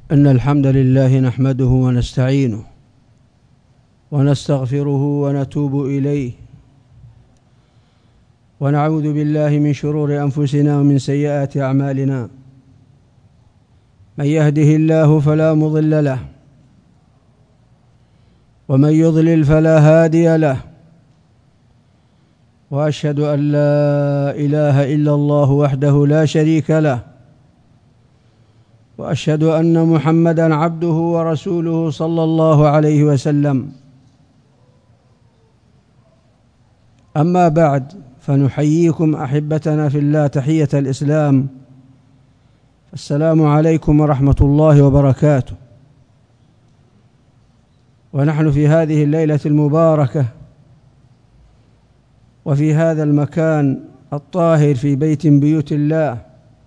إن الحمد لله نحمده ونستعينه ونستغفره ونتوب إليه ونعوذ بالله من شرور أنفسنا ومن سيئات أعمالنا. من يهده الله فلا مضل له ومن يضلل فلا هادي له، وأشهد أن لا إله إلا الله وحده لا شريك له، وأشهد أن محمدًا عبده ورسوله صلى الله عليه وسلم. أما بعد، فنحييكم أحبتنا في الله تحية الإسلام. السلام عليكم ورحمة الله وبركاته. ونحن في هذه الليلة المباركة وفي هذا المكان الطاهر في بيت بيوت الله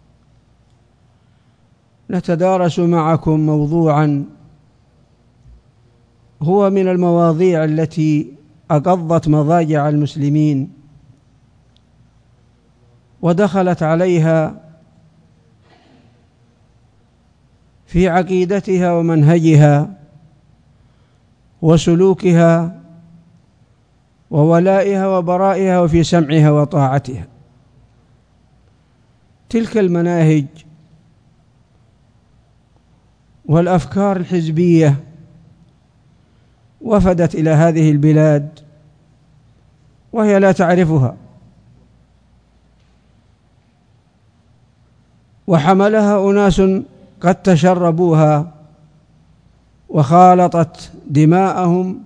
نتدارس معكم موضوعا هو من المواضيع التي أقضت مضاجع المسلمين ودخلت عليها في عقيدتها ومنهجها وسلوكها وولائها وبرائها وفي سمعها وطاعتها. تلك المناهج والأفكار الحزبية وفدت إلى هذه البلاد وهي لا تعرفها، وحملها أناس قد تشربوها وخالطت دماءهم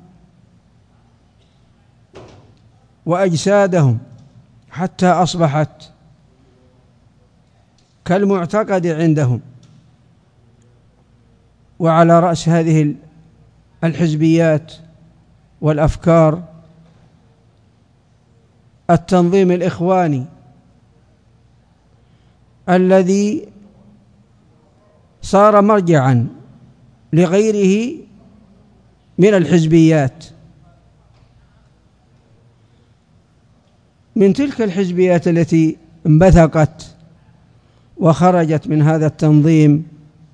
وأجسادهم حتى أصبحت كالمعتقد عندهم. وعلى رأس هذه الحزبيات والأفكار التنظيم الإخواني الذي صار مرجعا لغيره من الحزبيات. من تلك الحزبيات التي انبثقت وخرجت من هذا التنظيم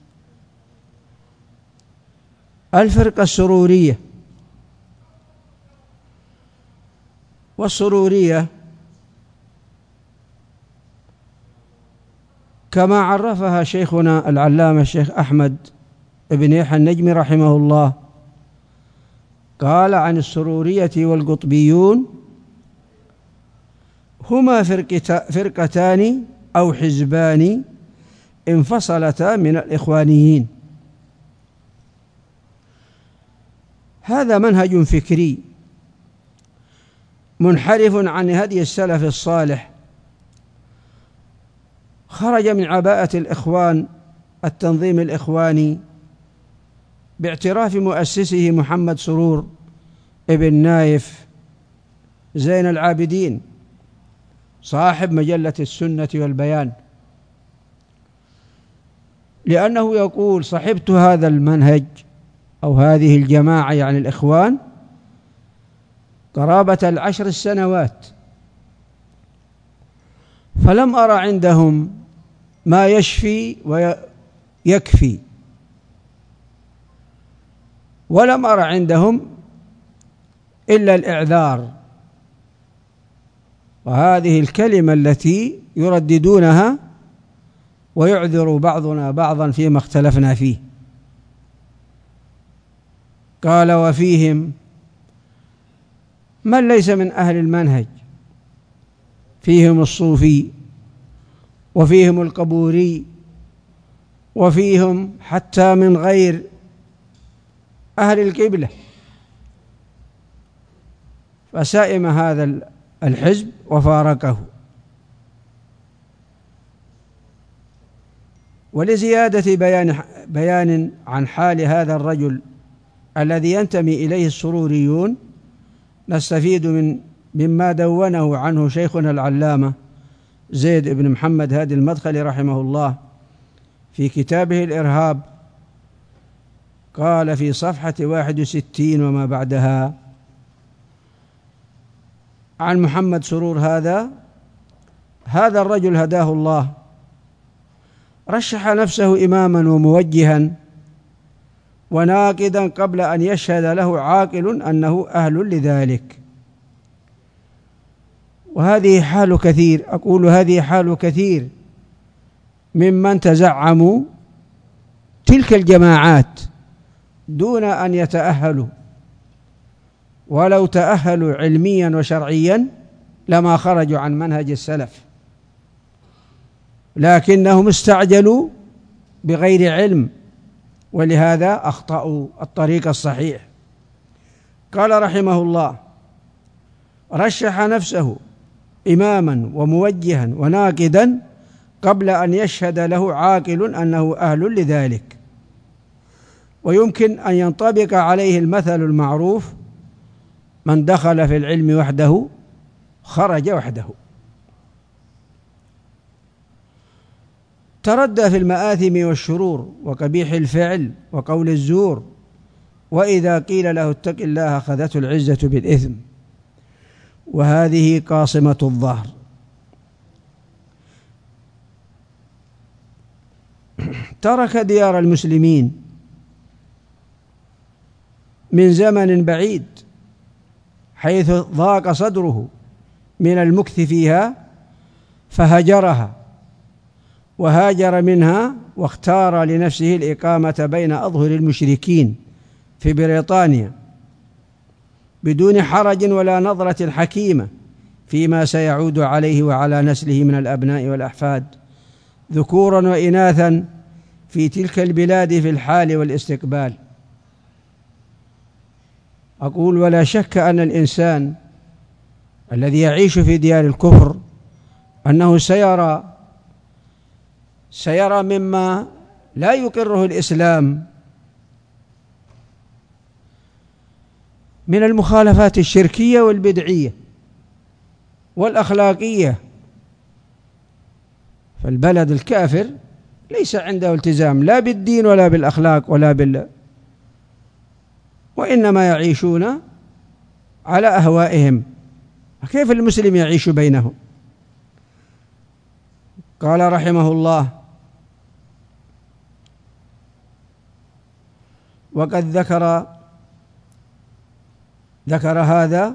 الفرقة السرورية. والسرورية كما عرفها شيخنا العلامة الشيخ أحمد بن يحيى النجمي رحمه الله، قال عن السرورية والقطبيون هما فرقتان أو حزبان انفصلتا من الإخوانيين. هذا منهج فكري منحرف عن هدي السلف الصالح، خرج من عباءة الإخوان التنظيم الإخواني باعتراف مؤسسه محمد سرور ابن نايف زين العابدين صاحب مجلة السنة والبيان، لأنه يقول: صحبت هذا المنهج أو هذه الجماعة يعني الإخوان قرابة 10 سنوات، فلم أرى عندهم ما يشفي ويكفي، ولم أرى عندهم إلا الإعذار. وهذه الكلمة التي يرددونها ويعذر بعضنا بعضا فيما اختلفنا فيه. قال: وفيهم من ليس من أهل المنهج، فيهم الصوفي وفيهم القبوري وفيهم حتى من غير أهل القبلة. فسائم هذا الحزب وفارقه. ولزيادة بيان عن حال هذا الرجل الذي ينتمي إليه السروريون نستفيد مما دونه عنه شيخنا العلامة زيد بن محمد هادي المدخلي رحمه الله في كتابه الإرهاب. قال في صفحة 61 وما بعدها عن محمد سرور: هذا الرجل هداه الله رشح نفسه إماما وموجها وناقدا قبل أن يشهد له عاقل أنه أهل لذلك. وهذه حال كثير، أقول هذه حال كثير ممن تزعموا تلك الجماعات دون أن يتأهلوا، ولو تأهلوا علميا وشرعيا لما خرجوا عن منهج السلف، لكنهم استعجلوا بغير علم، ولهذا أخطأوا الطريق الصحيح. قال رحمه الله: رشح نفسه إماما وموجها وناقدا قبل أن يشهد له عاقل أنه أهل لذلك. ويمكن أن ينطبق عليه المثل المعروف: من دخل في العلم وحده خرج وحده. تردى في المآثم والشرور وقبيح الفعل وقول الزور، وإذا قيل له اتق الله أخذته العزة بالإثم، وهذه قاصمة الظهر. ترك ديار المسلمين من زمن بعيد حيث ضاق صدره من المكث فيها فهجرها، وهاجر منها واختار لنفسه الإقامة بين أظهر المشركين في بريطانيا بدون حرج ولا نظرة حكيمة فيما سيعود عليه وعلى نسله من الأبناء والأحفاد ذكورا وإناثا في تلك البلاد في الحال والاستقبال. أقول ولا شك أن الإنسان الذي يعيش في ديار الكفر أنه سيرى مما لا يقره الإسلام من المخالفات الشركية والبدعية والأخلاقية. فالبلد الكافر ليس عنده التزام لا بالدين ولا بالأخلاق وإنما يعيشون على أهوائهم. كيف المسلم يعيش بينهم؟ قال رحمه الله: وقد ذكر هذا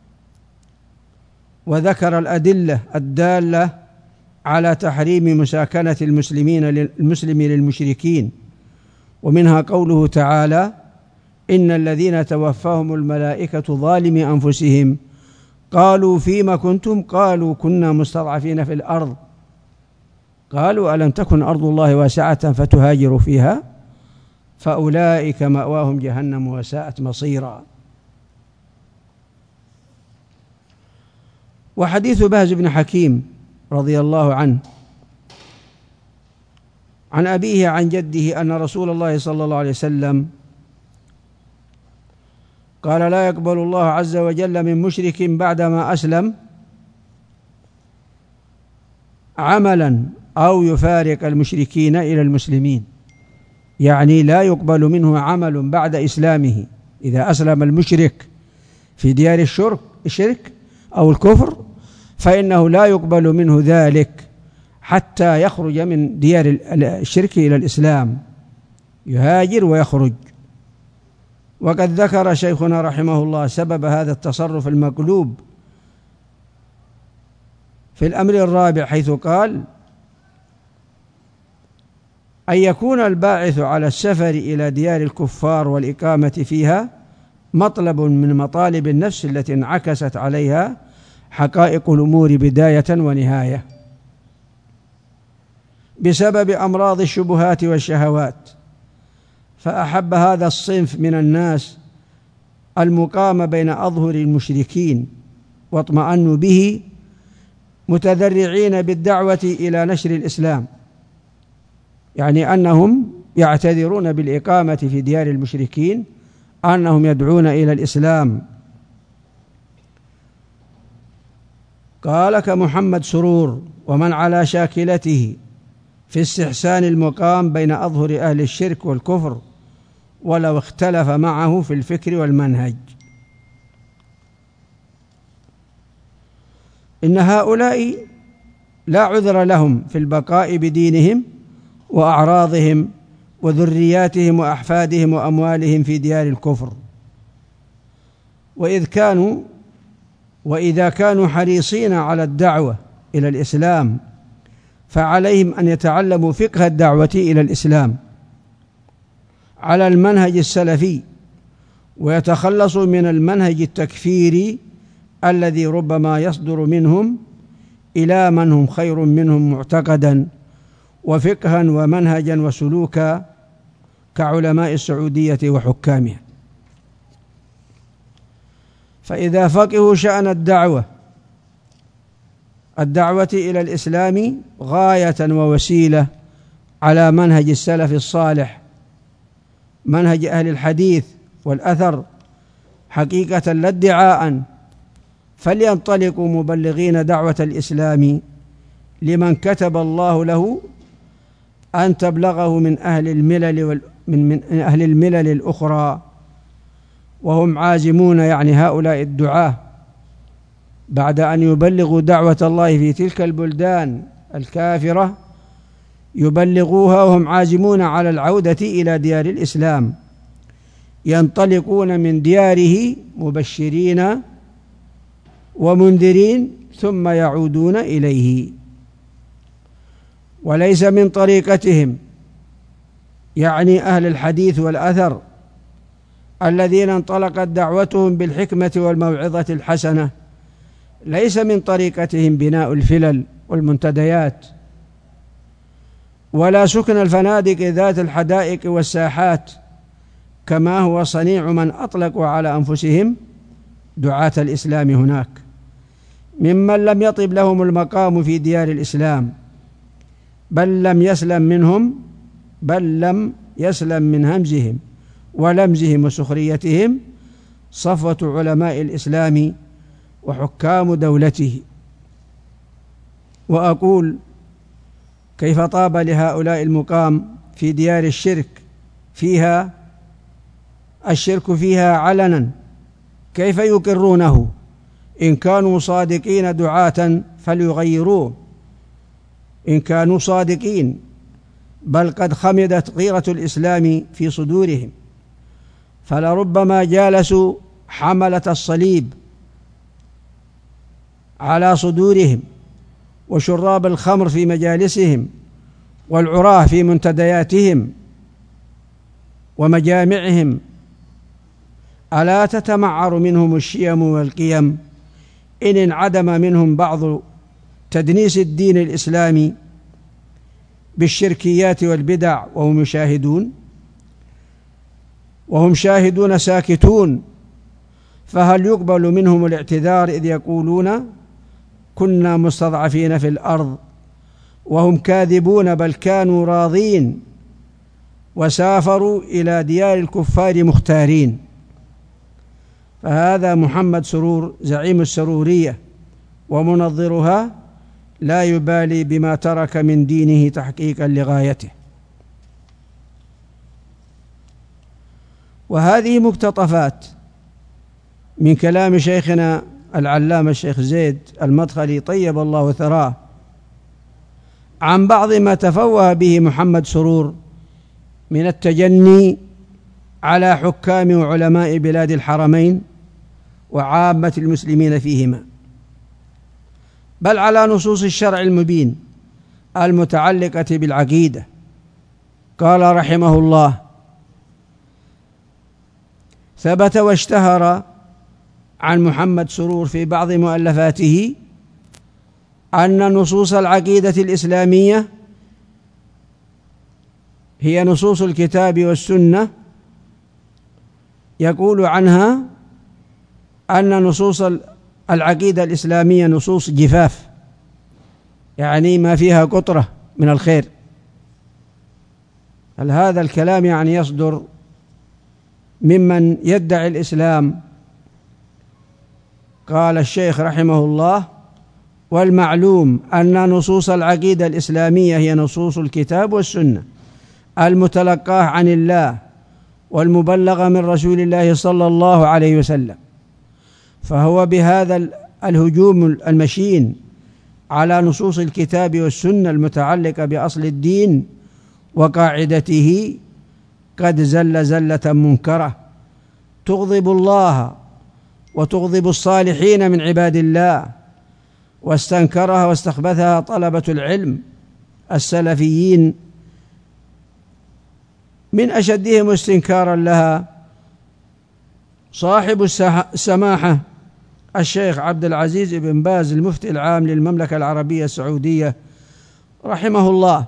وذكر الأدلة الدالة على تحريم مساكنة المسلم للمشركين، ومنها قوله تعالى: إن الذين توفاهم الملائكة ظالمي أنفسهم قالوا فيما كنتم قالوا كنا مستضعفين في الأرض قالوا ألم تكن أرض الله واسعة فتهاجروا فيها فأولئك مأواهم جهنم وساءت مصيرا. وحديث بهز بن حكيم رضي الله عنه عن أبيه عن جده أن رسول الله صلى الله عليه وسلم قال: لا يقبل الله عز وجل من مشرك بعدما أسلم عملا أو يفارق المشركين إلى المسلمين، يعني لا يقبل منه عمل بعد إسلامه. إذا أسلم المشرك في ديار الشرك أو الكفر فإنه لا يقبل منه ذلك حتى يخرج من ديار الشرك إلى الإسلام، يهاجر ويخرج. وقد ذكر شيخنا رحمه الله سبب هذا التصرف المقلوب في الأمر الرابع، حيث قال: أن يكون الباعث على السفر إلى ديار الكفار والإقامة فيها مطلب من مطالب النفس التي انعكست عليها حقائق الأمور بداية ونهاية بسبب أمراض الشبهات والشهوات، فأحب هذا الصنف من الناس المقام بين أظهر المشركين واطمأنوا به متذرعين بالدعوة إلى نشر الإسلام، يعني أنهم يعتذرون بالإقامة في ديار المشركين أنهم يدعون إلى الإسلام. قال: كمحمد سرور ومن على شاكلته في استحسان المقام بين أظهر أهل الشرك والكفر ولو اختلف معه في الفكر والمنهج. إن هؤلاء لا عذر لهم في البقاء بدينهم وأعراضهم وذرياتهم وأحفادهم وأموالهم في ديار الكفر. وإذا كانوا حريصين على الدعوة إلى الإسلام فعليهم أن يتعلموا فقه الدعوة إلى الإسلام على المنهج السلفي، ويتخلصوا من المنهج التكفيري الذي ربما يصدر منهم إلى من هم خير منهم معتقدا وفقها ومنهجا وسلوكا كعلماء السعودية وحكامها. فإذا فقهوا شأن الدعوة إلى الإسلام غاية ووسيلة على منهج السلف الصالح، منهج أهل الحديث والأثر حقيقة لا ادعاء، فلينطلقوا مبلغين دعوة الإسلام لمن كتب الله له أن تبلغه من أهل الملل الأخرى، وهم عازمون يعني هؤلاء الدعاة بعد أن يبلغوا دعوة الله في تلك البلدان الكافرة يبلغوها وهم عازمون على العودة إلى ديار الإسلام، ينطلقون من دياره مبشرين ومنذرين ثم يعودون إليه. وليس من طريقتهم يعني أهل الحديث والأثر الذين انطلقت دعوتهم بالحكمة والموعظة الحسنة، ليس من طريقتهم بناء الفلل والمنتديات، ولا سكن الفنادق ذات الحدائق والساحات، كما هو صنيع من أطلقوا على أنفسهم دعاة الإسلام هناك ممن لم يطب لهم المقام في ديار الإسلام، بل لم يسلم من همزهم ولمزهم وسخريتهم صفوة علماء الإسلام وحكام دولته. وأقول: كيف طاب لهؤلاء المقام في ديار الشرك الشرك فيها علنا، كيف يقرونه؟ إن كانوا صادقين دعاة فليغيروه إن كانوا صادقين، بل قد خمدت غيرة الإسلام في صدورهم، فلربما جالسوا حملة الصليب على صدورهم، وشراب الخمر في مجالسهم، والعراه في منتدياتهم ومجامعهم. ألا تتمعر منهم الشيم والقيم إن انعدم منهم بعض تدنيس الدين الإسلامي بالشركيات والبدع وهم شاهدون ساكتون، فهل يقبل منهم الاعتذار إذ يقولون كنا مستضعفين في الأرض وهم كاذبون، بل كانوا راضين وسافروا إلى ديار الكفار مختارين. فهذا محمد سرور زعيم السرورية ومنظرها لا يبالي بما ترك من دينه تحقيقا لغايته. وهذه مقتطفات من كلام شيخنا العلامة الشيخ زيد المدخلي طيب الله ثراه عن بعض ما تفوه به محمد سرور من التجني على حكام وعلماء بلاد الحرمين وعامة المسلمين فيهما، بل على نصوص الشرع المبين المتعلقة بالعقيدة. قال رحمه الله: ثبت واشتهر عن محمد سرور في بعض مؤلفاته أن نصوص العقيدة الإسلامية هي نصوص الكتاب والسنة، يقول عنها أن نصوص العقيدة الإسلامية نصوص جفاف، يعني ما فيها قطرة من الخير. هل هذا الكلام يعني يصدر ممن يدعي الإسلام؟ قال الشيخ رحمه الله: والمعلوم أن نصوص العقيدة الإسلامية هي نصوص الكتاب والسنة المتلقاه عن الله والمبلغة من رسول الله صلى الله عليه وسلم، فهو بهذا الهجوم المشين على نصوص الكتاب والسنة المتعلقة بأصل الدين وقاعدته قد زل زلة منكرة تغضب الله وتغضب الصالحين من عباد الله، واستنكرها واستخبثها طلبة العلم السلفيين، من أشدهم استنكارا لها صاحب السماحة الشيخ عبد العزيز بن باز المفتي العام للمملكة العربية السعودية رحمه الله،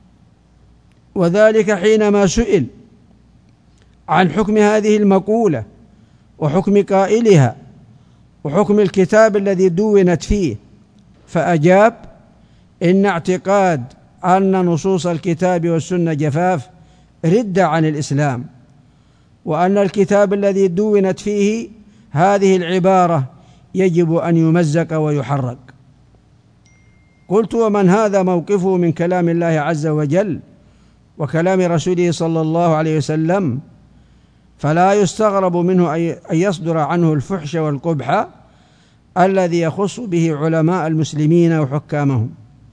وذلك حينما سئل عن حكم هذه المقولة وحكم قائلها وحكم الكتاب الذي دونت فيه، فأجاب: إن اعتقاد أن نصوص الكتاب والسنة جفاف ردة عن الإسلام، وأن الكتاب الذي دونت فيه هذه العبارة يجب أن يمزق ويحرق. قلت: ومن هذا موقفه من كلام الله عز وجل وكلام رسوله صلى الله عليه وسلم، فلا يستغرب منه أن يصدر عنه الفحش والقبح الذي يخص به علماء المسلمين وحكامهم.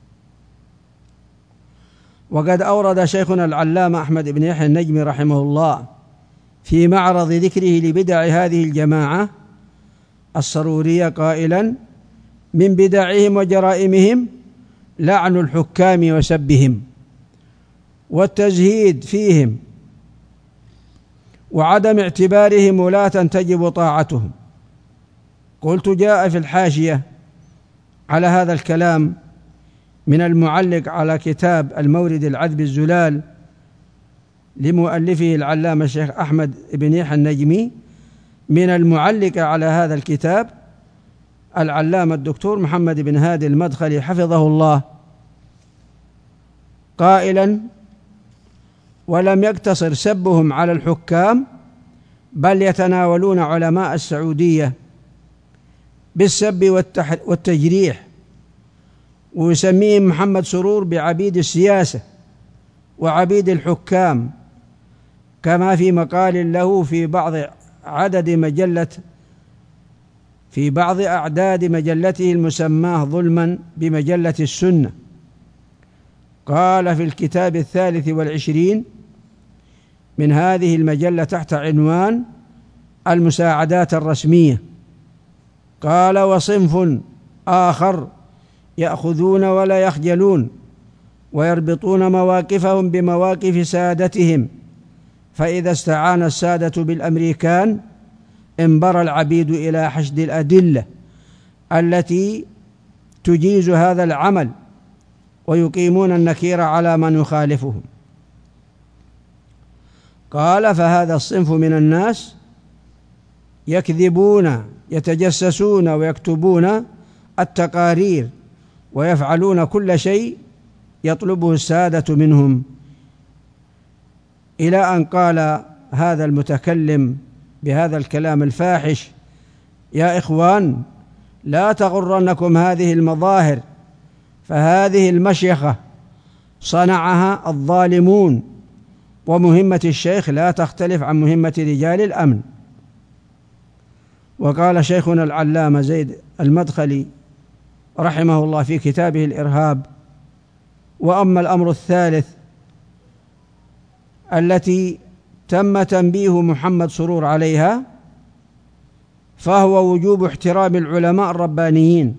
وقد أورد شيخنا العلامة أحمد بن يحيى النجمي رحمه الله في معرض ذكره لبدع هذه الجماعة السرورية قائلا: من بدعهم وجرائمهم لعن الحكام وسبهم والتزهيد فيهم وعدم اعتبارهم ولاة تجب طاعتهم. قلت: جاء في الحاشية على هذا الكلام من المعلق على كتاب المورد العذب الزلال لمؤلفه العلامة الشيخ أحمد بن يحيى النجمي، من المعلق على هذا الكتاب العلامة الدكتور محمد بن هادي المدخلي حفظه الله، قائلا: ولم يقتصر سبهم على الحكام، بل يتناولون علماء السعودية بالسب والتجريح، ويسميهم محمد سرور بعبيد السياسة وعبيد الحكام، كما في مقال له في بعض أعداد مجلته المسماه ظلما بمجلة السنة. قال في الكتاب 23 من هذه المجلة تحت عنوان المساعدات الرسمية، قال: وصنف آخر يأخذون ولا يخجلون ويربطون مواقفهم بمواقف سادتهم، فإذا استعان السادة بالأمريكان انبر العبيد إلى حشد الأدلة التي تجيز هذا العمل، ويقيمون النكير على من يخالفهم. قال: فهذا الصنف من الناس يكذبون يتجسسون ويكتبون التقارير ويفعلون كل شيء يطلبه السادة منهم، إلى أن قال هذا المتكلم بهذا الكلام الفاحش: يا إخوان، لا تغرنكم هذه المظاهر، فهذه المشيخة صنعها الظالمون، ومهمة الشيخ لا تختلف عن مهمة رجال الأمن. وقال شيخنا العلامة زيد المدخلي رحمه الله في كتابه الإرهاب: وأما الأمر الثالث التي تم تنبيه محمد سرور عليها، فهو وجوب احترام العلماء الربانيين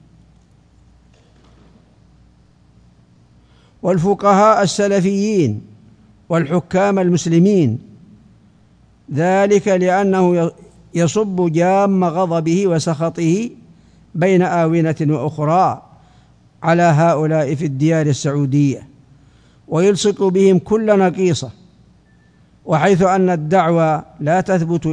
والفقهاء السلفيين والحكام المسلمين، ذلك لأنه يصب جام غضبه وسخطه بين آونة وأخرى على هؤلاء في الديار السعودية، ويلصق بهم كل نقيصة، وحيث أن الدعوة لا تثبت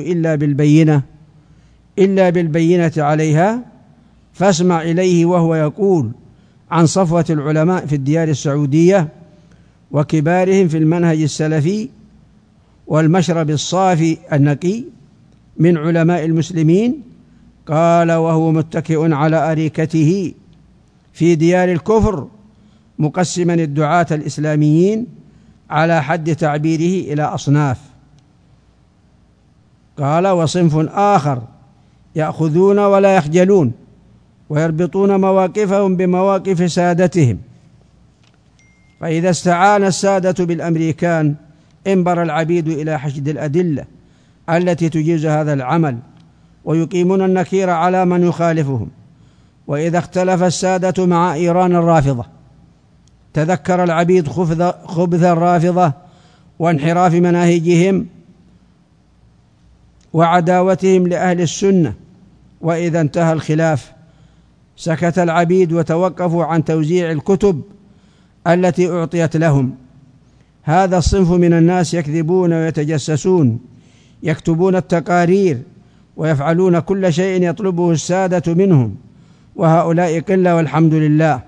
إلا بالبينة عليها، فاسمع إليه وهو يقول عن صفوة العلماء في الديار السعودية وكبارهم في المنهج السلفي والمشرب الصافي النقي من علماء المسلمين. قال وهو متكئ على أريكته في ديار الكفر مقسما الدعاة الإسلاميين على حد تعبيره إلى أصناف. قال: وصنف آخر يأخذون ولا يخجلون ويربطون مواقفهم بمواقف سادتهم، فإذا استعان السادة بالأمريكان انبر العبيد إلى حشد الأدلة التي تجيز هذا العمل، ويقيمون النكير على من يخالفهم. وإذا اختلف السادة مع إيران الرافضة تذكر العبيد خبث الرافضة وانحراف مناهجهم وعداوتهم لأهل السنة. وإذا انتهى الخلاف سكت العبيد وتوقفوا عن توزيع الكتب التي أعطيت لهم. هذا الصنف من الناس يكذبون ويتجسسون، يكتبون التقارير ويفعلون كل شيء يطلبه السادة منهم، وهؤلاء قلة والحمد لله،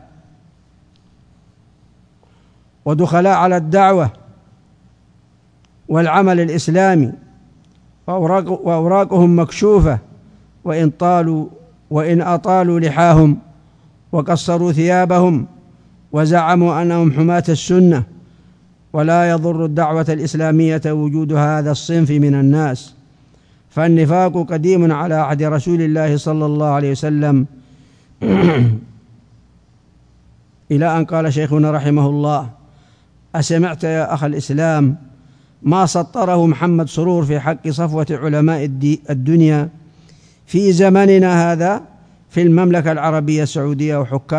ودخلاء على الدعوة والعمل الإسلامي، وأوراقهم مكشوفة، وإن أطالوا لحاهم وقصروا ثيابهم وزعموا أنهم حماة السنة. ولا يضر الدعوة الإسلامية وجود هذا الصنف من الناس، فالنفاق قديم على عهد رسول الله صلى الله عليه وسلم إلى أن قال شيخنا رحمه الله: أسمعت يا أخ الإسلام ما سطره محمد سرور في حق صفوة علماء الدنيا في زمننا هذا في المملكة العربية السعودية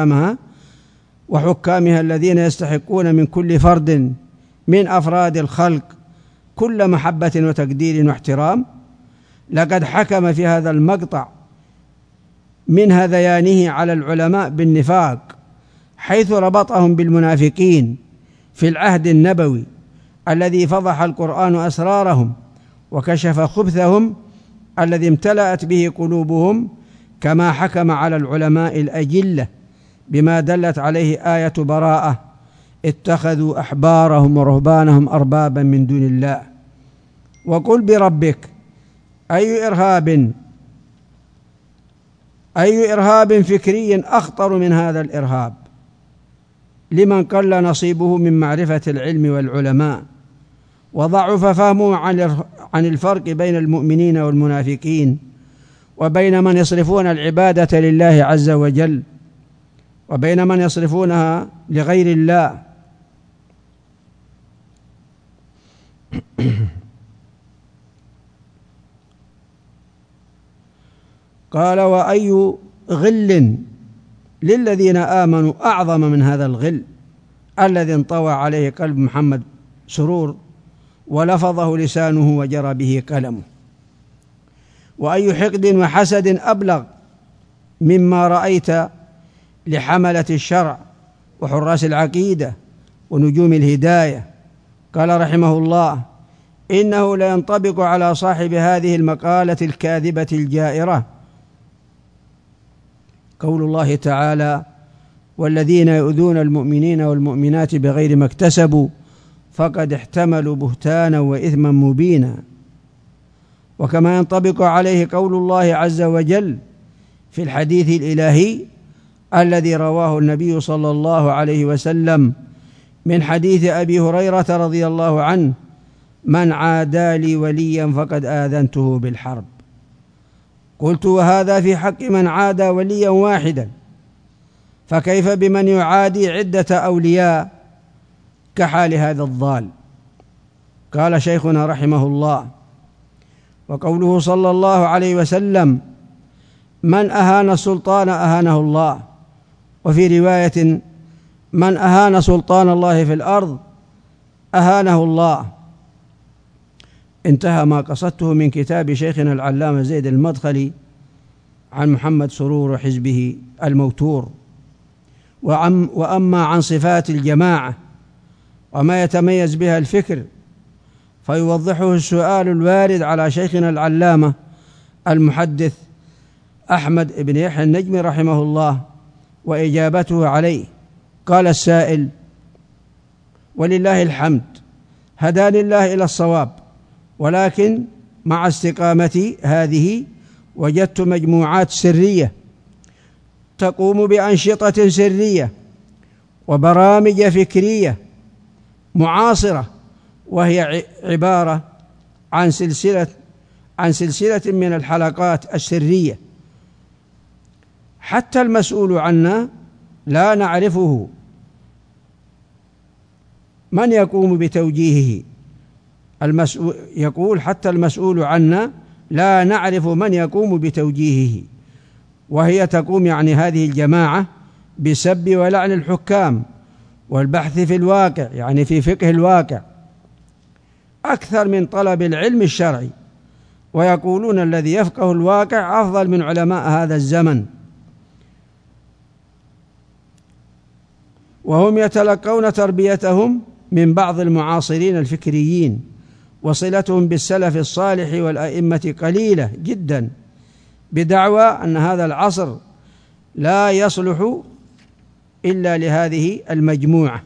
وحكامها الذين يستحقون من كل فرد من أفراد الخلق كل محبة وتقدير واحترام؟ لقد حكم في هذا المقطع من هذيانه على العلماء بالنفاق، حيث ربطهم بالمنافقين في العهد النبوي الذي فضح القرآن أسرارهم وكشف خبثهم الذي امتلأت به قلوبهم، كما حكم على العلماء الأجلة بما دلت عليه آية براءة: اتخذوا أحبارهم ورهبانهم أربابا من دون الله. وقل بربك أي إرهاب فكري أخطر من هذا الإرهاب لمن قل نصيبه من معرفة العلم والعلماء، وضعف فهمه عن الفرق بين المؤمنين والمنافقين، وبين من يصرفون العبادة لله عز وجل وبين من يصرفونها لغير الله. قال: وأي غل للذين آمنوا أعظم من هذا الغل الذي انطوى عليه قلب محمد سرور ولفظه لسانه وجرى به قلمه. وأي حقد وحسد أبلغ مما رأيت لحملة الشرع وحراس العقيدة ونجوم الهداية. قال رحمه الله: إنه لا ينطبق على صاحب هذه المقالة الكاذبة الجائرة قول الله تعالى: والذين يؤذون المؤمنين والمؤمنات بغير ما اكتسبوا فقد احتملوا بهتانا وإثما مبينا. وكما ينطبق عليه قول الله عز وجل في الحديث الإلهي الذي رواه النبي صلى الله عليه وسلم من حديث أبي هريرة رضي الله عنه: من عادى لي وليا فقد آذنته بالحرب. قلت: وهذا في حق من عادى وليا واحدا، فكيف بمن يعادي عدة أولياء كحال هذا الضال؟ قال شيخنا رحمه الله: وقوله صلى الله عليه وسلم: من أهان السلطان أهانه الله، وفي رواية: من أهان سلطان الله في الأرض أهانه الله. انتهى ما قصدته من كتاب شيخنا العلامة زيد المدخلي عن محمد سرور وحزبه الموتور. وأما عن صفات الجماعة وما يتميز بها الفكر فيوضحه السؤال الوارد على شيخنا العلامة المحدث أحمد بن يحيى النجمي رحمه الله وإجابته عليه. قال السائل: ولله الحمد، هداني الله إلى الصواب، ولكن مع استقامتي هذه وجدت مجموعات سرية تقوم بأنشطة سرية وبرامج فكرية معاصرة، وهي عبارة عن سلسلة من الحلقات السرية حتى المسؤول عنا لا نعرفه من يقوم بتوجيهه يقول حتى المسؤول عنا لا نعرف من يقوم بتوجيهه، وهي تقوم يعني هذه الجماعة بسب ولعن الحكام والبحث في الواقع، يعني في فقه الواقع أكثر من طلب العلم الشرعي، ويقولون الذي يفقه الواقع أفضل من علماء هذا الزمن، وهم يتلقون تربيتهم من بعض المعاصرين الفكريين، وصلتهم بالسلف الصالح والأئمة قليلة جدا، بدعوى أن هذا العصر لا يصلح إلا لهذه المجموعة.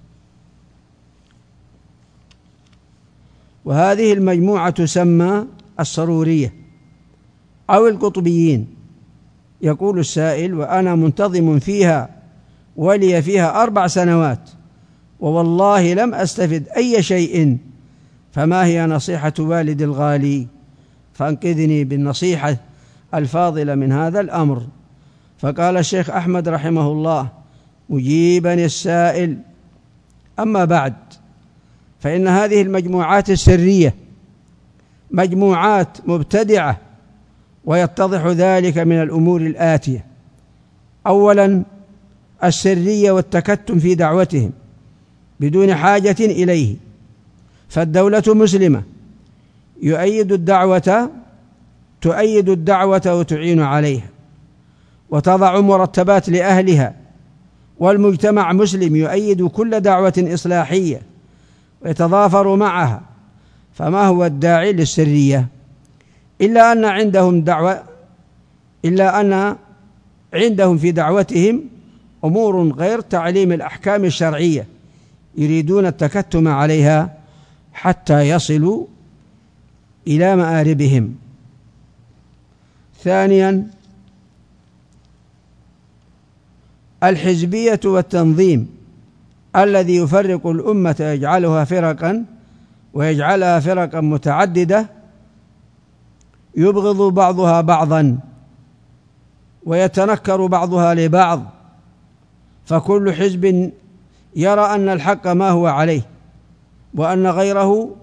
وهذه المجموعة تسمى السرورية أو القطبيين. يقول السائل: وأنا منتظم فيها ولي فيها 4 سنوات ووالله لم أستفد أي شيء، فما هي نصيحة والدي الغالي؟ فانقذني بالنصيحة الفاضلة من هذا الأمر. فقال الشيخ أحمد رحمه الله مجيبا السائل: أما بعد، فإن هذه المجموعات السرية مجموعات مبتدعة، ويتضح ذلك من الأمور الآتية: أولا، السرية والتكتم في دعوتهم بدون حاجة إليه، فالدولة مسلمة تؤيد الدعوة وتعين عليها وتضع مرتبات لأهلها، والمجتمع مسلم يؤيد كل دعوة إصلاحية ويتضافر معها، فما هو الداعي للسرية؟ إلا أن عندهم في دعوتهم أمور غير تعليم الأحكام الشرعية، يريدون التكتم عليها حتى يصلوا إلى مآربهم. ثانيا، الحزبية والتنظيم الذي يفرق الأمة ويجعلها فرقا متعددة، يبغض بعضها بعضا ويتنكر بعضها لبعض، فكل حزب يرى أن الحق ما هو عليه وأن غيره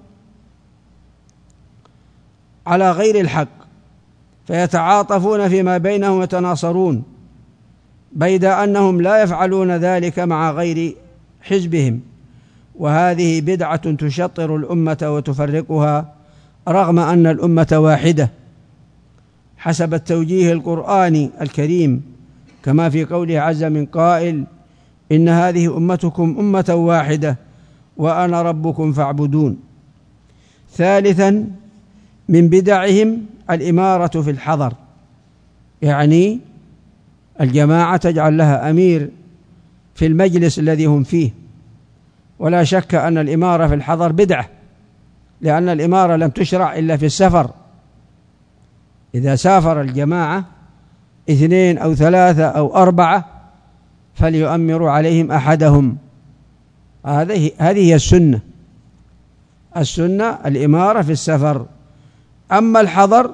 على غير الحق، فيتعاطفون فيما بينهم ويتناصرون، بيد أنهم لا يفعلون ذلك مع غير حزبهم. وهذه بدعة تشطر الأمة وتفرقها، رغم أن الأمة واحدة حسب التوجيه القرآني الكريم، كما في قوله عز من قائل: إن هذه أمتكم أمة واحدة وأنا ربكم فاعبدون. ثالثا، من بدعهم الإمارة في الحضر، يعني الجماعة تجعل لها أمير في المجلس الذي هم فيه، ولا شك أن الإمارة في الحضر بدعة، لأن الإمارة لم تشرع إلا في السفر. إذا سافر الجماعة 2 أو 3 أو 4 فليؤمروا عليهم أحدهم. هذه هي السنة الإمارة في السفر. أما الحضر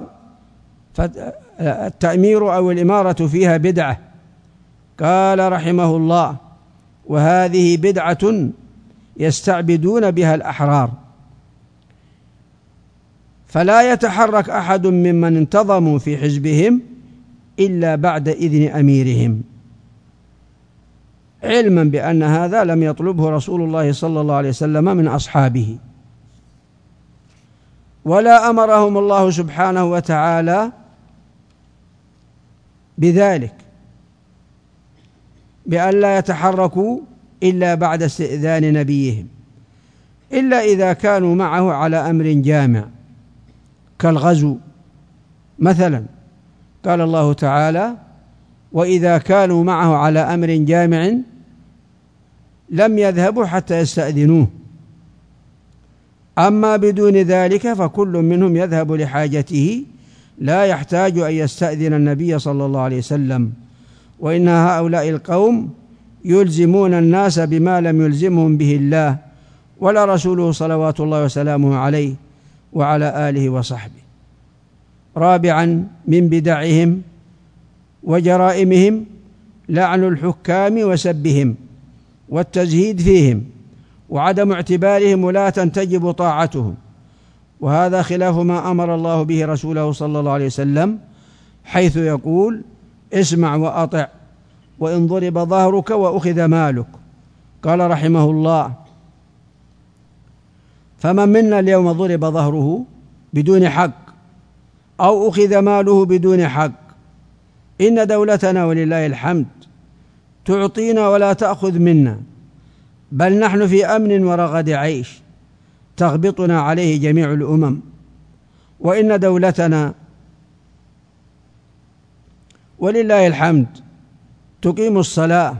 فالتأمير أو الإمارة فيها بدعة. قال رحمه الله: وهذه بدعة يستعبدون بها الأحرار، فلا يتحرك أحد ممن انتظموا في حزبهم إلا بعد إذن أميرهم، علما بأن هذا لم يطلبه رسول الله صلى الله عليه وسلم من أصحابه، ولا أمرهم الله سبحانه وتعالى بذلك، بأن لا يتحركوا إلا بعد استئذان نبيهم، إلا إذا كانوا معه على أمر جامع كالغزو مثلا. قال الله تعالى: وإذا كانوا معه على أمر جامع لم يذهبوا حتى يستأذنوه. أما بدون ذلك فكل منهم يذهب لحاجته، لا يحتاج أن يستأذن النبي صلى الله عليه وسلم. وإن هؤلاء القوم يلزمون الناس بما لم يلزمهم به الله ولا رسوله صلوات الله وسلامه عليه وعلى آله وصحبه. رابعا، من بدعهم وجرائمهم لعن الحكام وسبهم والتزهيد فيهم وعدم اعتبارهم ولاة تجب طاعتهم وهذا خلاف ما أمر الله به رسوله صلى الله عليه وسلم، حيث يقول: اسمع وأطع وإن ضرب ظهرك وأخذ مالك. قال رحمه الله: فمن منا اليوم ضرب ظهره بدون حق أو أخذ ماله بدون حق، إن دولتنا ولله الحمد تعطينا ولا تأخذ منا، بل نحن في أمن ورغد عيش تغبطنا عليه جميع الأمم، وإن دولتنا ولله الحمد تقيم الصلاة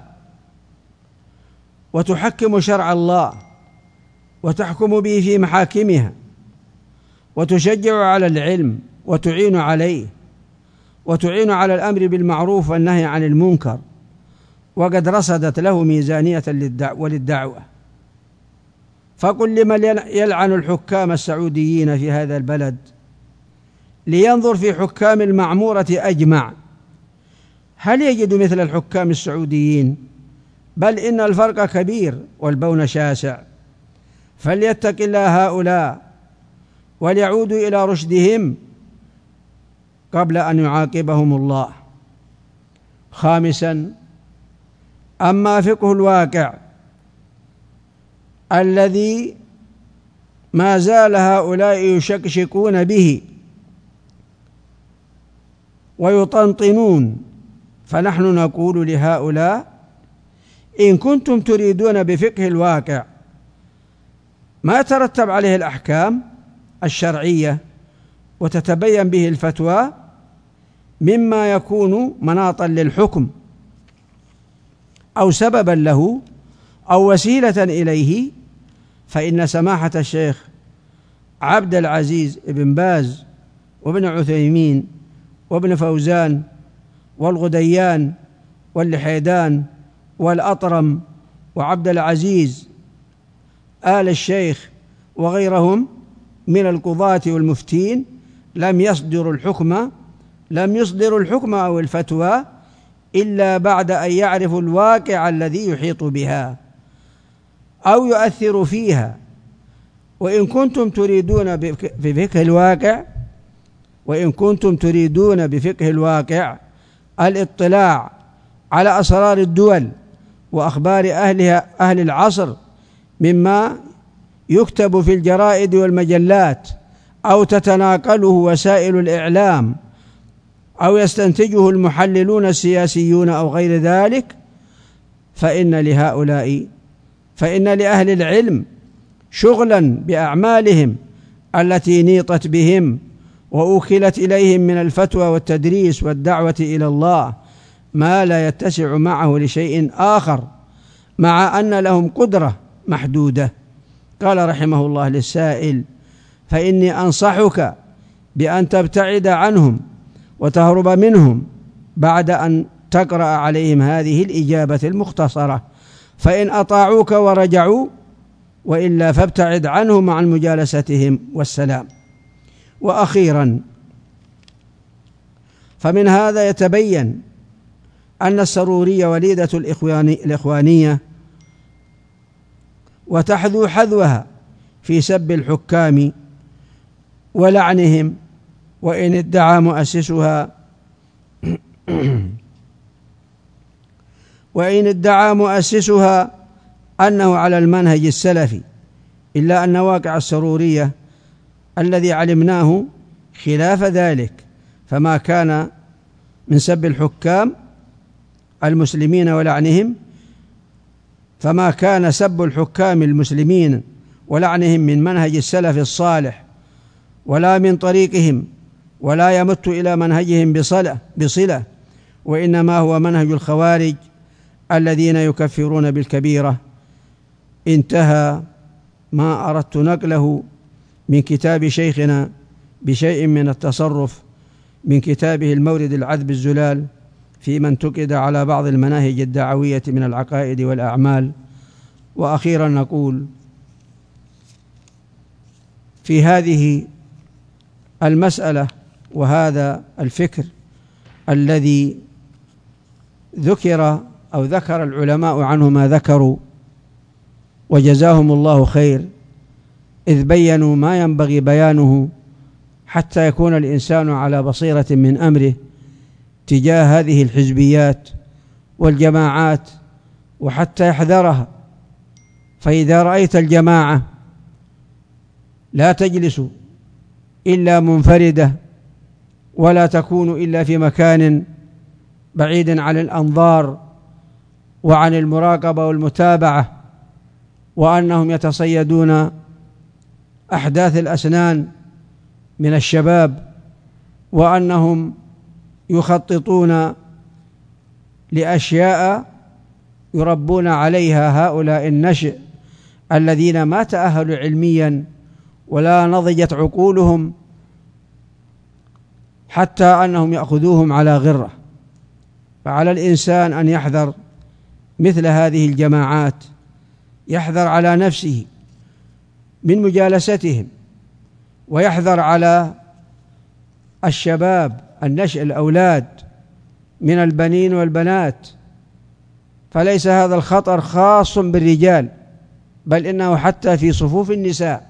وتحكم شرع الله وتحكم به في محاكمها، وتشجع على العلم وتعين عليه، وتعين على الأمر بالمعروف والنهي عن المنكر، وقد رصدت له ميزانية وللدعوة. فقل لمن يلعن الحكام السعوديين في هذا البلد لينظر في حكام المعمورة أجمع، هل يجد مثل الحكام السعوديين؟ بل إن الفرق كبير والبون شاسع، فليتق الله هؤلاء وليعودوا إلى رشدهم قبل أن يعاقبهم الله. خامسا، أما فقه الواقع الذي ما زال هؤلاء يشكشكون به ويطنطنون، فنحن نقول لهؤلاء: إن كنتم تريدون بفقه الواقع ما ترتب عليه الأحكام الشرعية وتتبين به الفتوى مما يكون مناطا للحكم أو سببا له أو وسيلة إليه، فإن سماحة الشيخ عبد العزيز بن باز وابن عثيمين وابن فوزان والغديان واللحيدان والأطرم وعبد العزيز آل الشيخ وغيرهم من القضاة والمفتين لم يصدروا الحكم أو الفتوى إلا بعد أن يعرفوا الواقع الذي يحيط بها أو يؤثر فيها. وإن كنتم تريدون بفقه الواقع الاطلاع على أسرار الدول وأخبار أهل العصر مما يكتب في الجرائد والمجلات أو تتناقله وسائل الإعلام أو يستنتجه المحللون السياسيون أو غير ذلك، فإن لأهل العلم شغلا بأعمالهم التي نيطت بهم وأوكلت إليهم من الفتوى والتدريس والدعوة إلى الله ما لا يتسع معه لشيء آخر، مع أن لهم قدرة محدودة. قال رحمه الله للسائل: فإني أنصحك بأن تبتعد عنهم وتهرب منهم بعد أن تقرأ عليهم هذه الإجابة المختصرة، فإن أطاعوك ورجعوا، وإلا فابتعد عنهم عن مجالستهم والسلام. وأخيرا، فمن هذا يتبين أن السرورية وليدة الإخوانية وتحذو حذوها في سب الحكام ولعنهم، وإن ادعى مؤسسها أنه على المنهج السلفي، إلا أن واقع السرورية الذي علمناه خلاف ذلك، فما كان من سب الحكام المسلمين ولعنهم، فما كان سب الحكام المسلمين ولعنهم من منهج السلف الصالح ولا من طريقهم، ولا يمت إلى منهجهم بصلة، وإنما هو منهج الخوارج الذين يكفرون بالكبيرة. انتهى ما أردت نقله من كتاب شيخنا بشيء من التصرف من كتابه المورد العذب الزلال في من انتقد على بعض المناهج الدعوية من العقائد والأعمال. وأخيرا نقول في هذه المسألة وهذا الفكر الذي ذكر العلماء عنه ما ذكروا وجزاهم الله خير، إذ بيّنوا ما ينبغي بيانه حتى يكون الإنسان على بصيرة من أمره تجاه هذه الحزبيات والجماعات، وحتى يحذرها. فإذا رأيت الجماعة لا تجلس إلا منفردة، ولا تكون إلا في مكان بعيد عن الأنظار وعن المراقبة والمتابعة، وأنهم يتصيدون أحداث الأسنان من الشباب، وأنهم يخططون لأشياء يربون عليها هؤلاء النشء الذين ما تأهلوا علميا ولا نضجت عقولهم، حتى أنهم يأخذوهم على غرة. فعلى الإنسان أن يحذر مثل هذه الجماعات، يحذر على نفسه من مجالستهم، ويحذر على الشباب النشء الأولاد من البنين والبنات. فليس هذا الخطر خاص بالرجال، بل إنه حتى في صفوف النساء.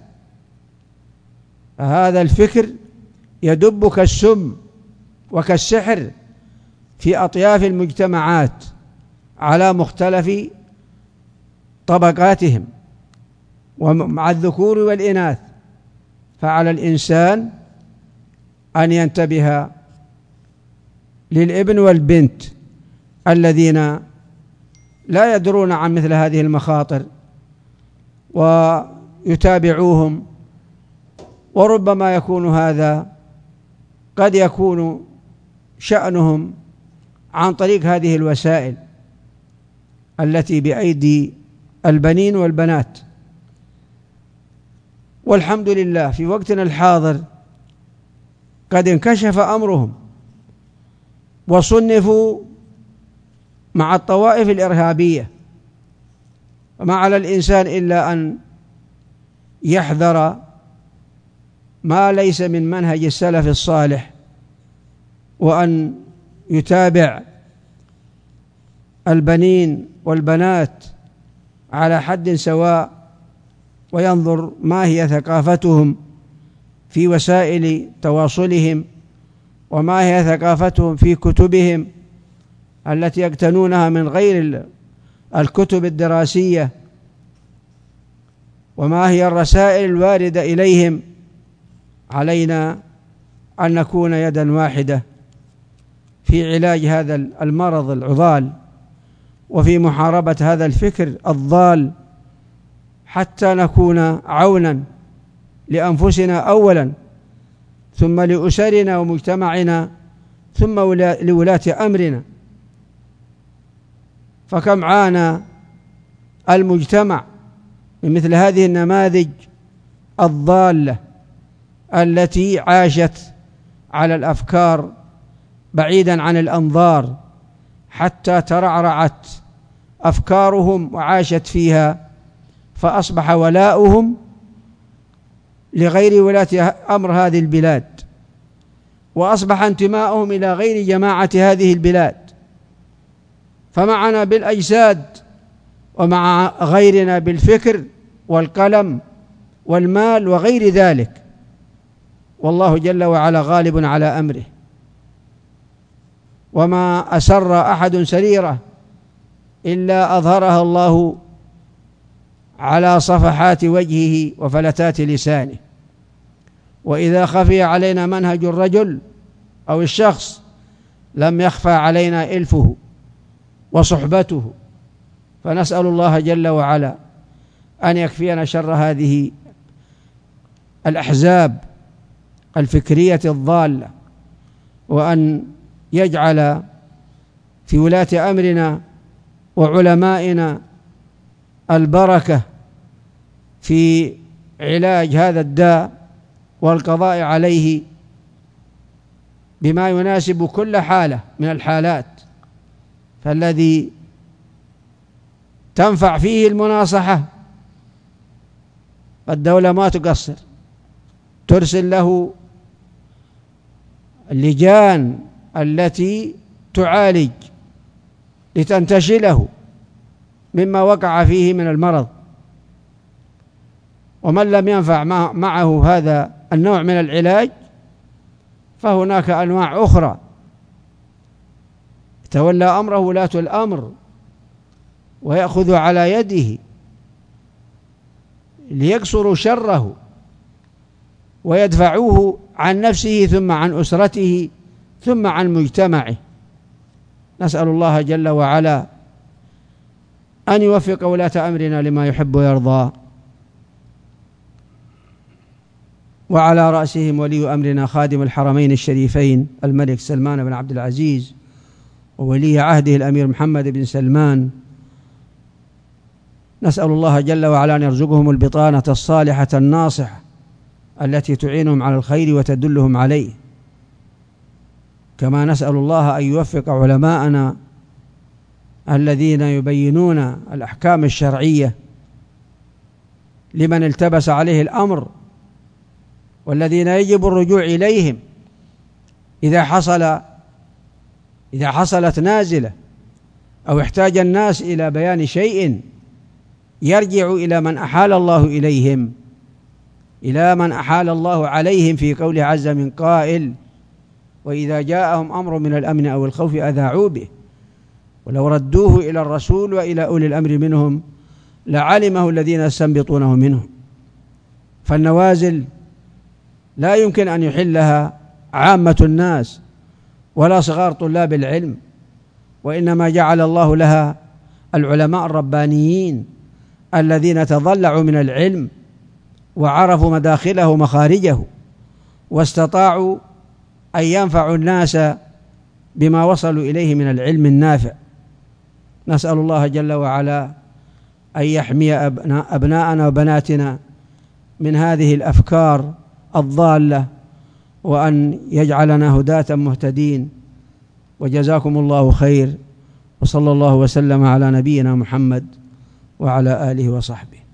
فهذا الفكر يدب كالسم وكالسحر في أطياف المجتمعات على مختلف طبقاتهم ومع الذكور والإناث. فعلى الإنسان أن ينتبه للابن والبنت الذين لا يدرون عن مثل هذه المخاطر، ويتابعوهم. وربما يكون هذا قد يكون شأنهم عن طريق هذه الوسائل التي بأيدي البنين والبنات. والحمد لله في وقتنا الحاضر قد انكشف أمرهم وصنفوا مع الطوائف الإرهابية. وما على الإنسان إلا أن يحذر ما ليس من منهج السلف الصالح، وأن يتابع البنين والبنات على حد سواء، وينظر ما هي ثقافتهم في وسائل تواصلهم، وما هي ثقافتهم في كتبهم التي يقتنونها من غير الكتب الدراسية، وما هي الرسائل الواردة إليهم. علينا أن نكون يدا واحدة في علاج هذا المرض العضال، وفي محاربة هذا الفكر الضال، حتى نكون عونا لأنفسنا أولا، ثم لأسرنا ومجتمعنا، ثم لولاة أمرنا. فكم عانى المجتمع من مثل هذه النماذج الضالة التي عاشت على الأفكار بعيدا عن الأنظار، حتى ترعرعت أفكارهم وعاشت فيها، فأصبح ولاؤهم لغير ولاة أمر هذه البلاد، وأصبح انتماؤهم إلى غير جماعة هذه البلاد. فمعنا بالأجساد ومع غيرنا بالفكر والقلم والمال وغير ذلك، والله جل وعلا غالب على أمره. وما أسر أحد سريرة إلا أظهرها الله على صفحات وجهه وفلتات لسانه. وإذا خفي علينا منهج الرجل أو الشخص لم يخفى علينا إلفه وصحبته. فنسأل الله جل وعلا أن يكفينا شر هذه الأحزاب الفكرية الضالة، وأن يجعل في ولاة أمرنا وعلمائنا البركة في علاج هذا الداء والقضاء عليه بما يناسب كل حالة من الحالات. فالذي تنفع فيه المناصحة الدولة ما تقصر، ترسل له اللجان التي تعالج لتنتشله مما وقع فيه من المرض. ومن لم ينفع معه هذا النوع من العلاج فهناك أنواع أخرى تولى أمره ولاة الأمر ويأخذ على يده ليكسروا شره ويدفعوه عن نفسه ثم عن أسرته ثم عن مجتمعه. نسأل الله جل وعلا أن يوفق ولاة أمرنا لما يحب ويرضى، وعلى رأسهم ولي أمرنا خادم الحرمين الشريفين الملك سلمان بن عبد العزيز وولي عهده الأمير محمد بن سلمان. نسأل الله جل وعلا أن يرزقهم البطانة الصالحة الناصحة التي تعينهم على الخير وتدلهم عليه، كما نسأل الله أن يوفق علماءنا الذين يبينون الأحكام الشرعية لمن التبس عليه الأمر، والذين يجب الرجوع إليهم إذا حصلت نازلة أو احتاج الناس إلى بيان شيء يرجع إلى من أحال الله إليهم، إلى من أحال الله عليهم في قوله عز من قائل: وإذا جاءهم أمر من الأمن أو الخوف أذاعوا به ولو ردوه إلى الرسول وإلى أولي الأمر منهم لعلمه الذين يستنبطونه منهم. فالنوازل لا يمكن أن يحلها عامة الناس ولا صغار طلاب العلم، وإنما جعل الله لها العلماء الربانيين الذين تضلعوا من العلم وعرفوا مداخله ومخارجه واستطاعوا أن ينفعوا الناس بما وصلوا إليه من العلم النافع. نسأل الله جل وعلا أن يحمي أبناءنا وبناتنا من هذه الأفكار الضالة وأن يجعلنا هداة مهتدين. وجزاكم الله خير، وصلى الله وسلم على نبينا محمد وعلى آله وصحبه.